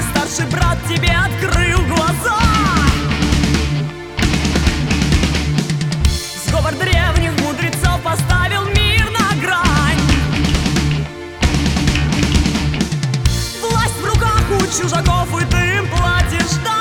старший брат тебе открыл глаза. Сговор древних мудрецов поставил мир на грань. Власть в руках у чужаков, и ты им платишь дань.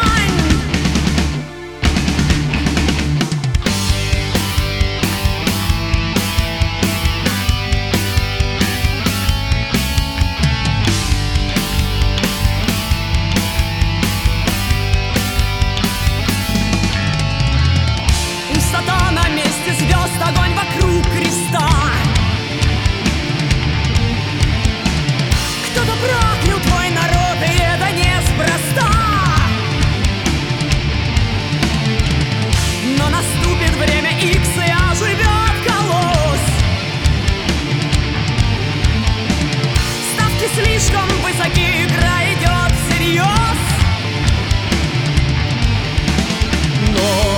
Пустота на месте звезд, огонь вокруг креста. Кто-то проклял твой народ, и это неспроста. Но наступит время Икс, и оживет колосс. Ставки слишком высоки, игра идет всерьез. Но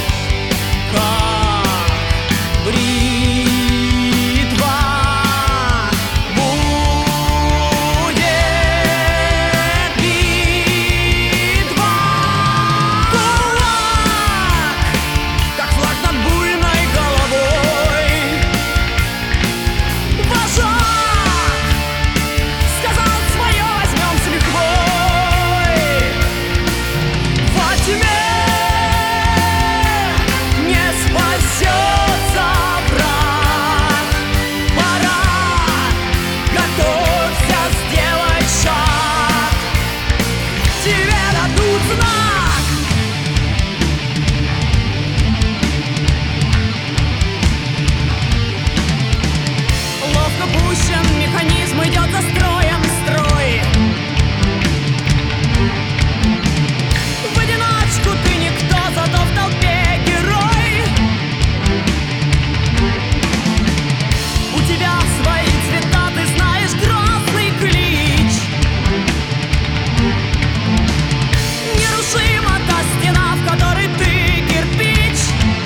механизм идет за строем строй. В одиночку ты никто, зато в толпе герой. У тебя свои цвета, ты знаешь грозный клич. Нерушима та стена, в которой ты кирпич.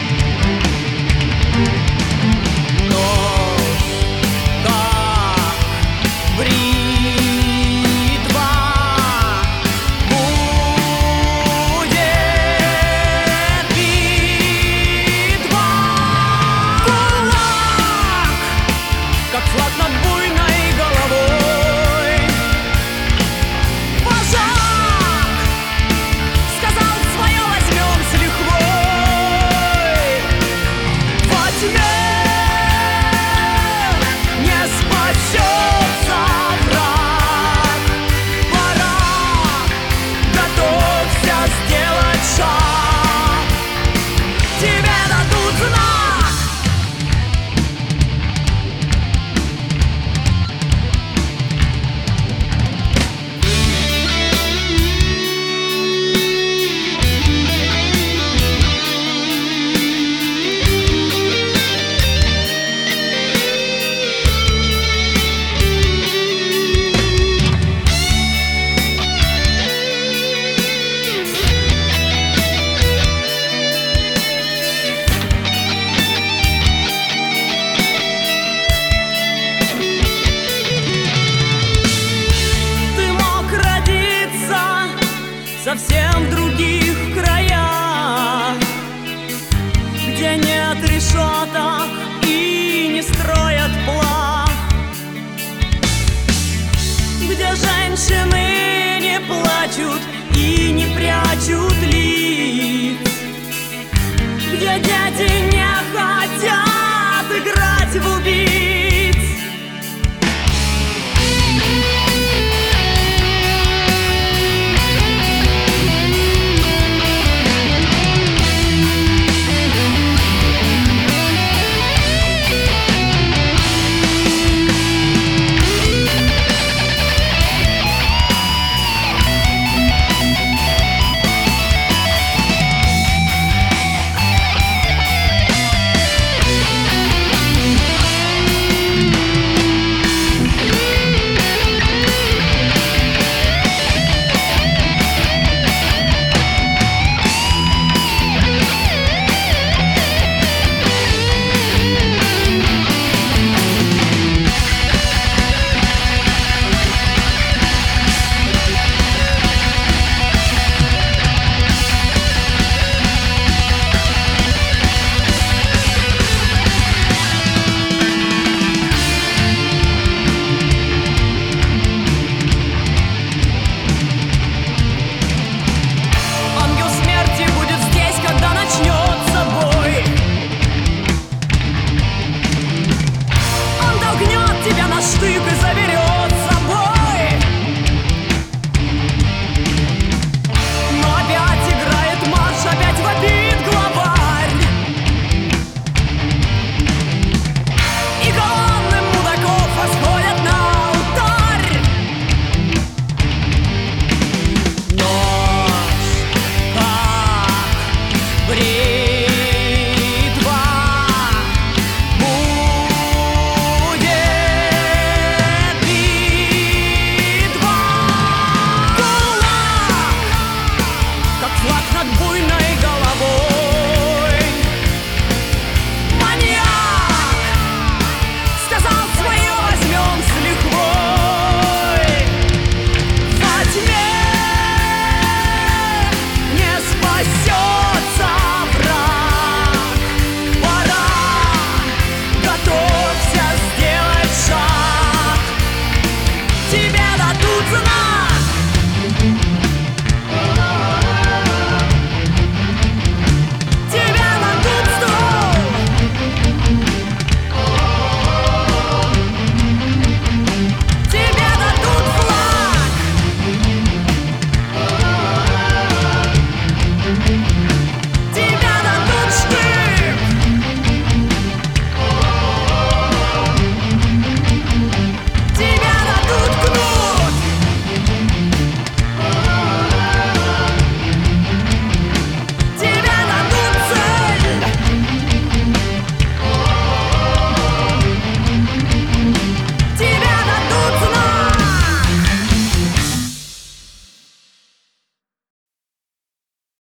Совсем в других краях, где нет решеток и не строят плах, где женщины не плачут и не прячут лиц, где дети не хотят играть в убийц.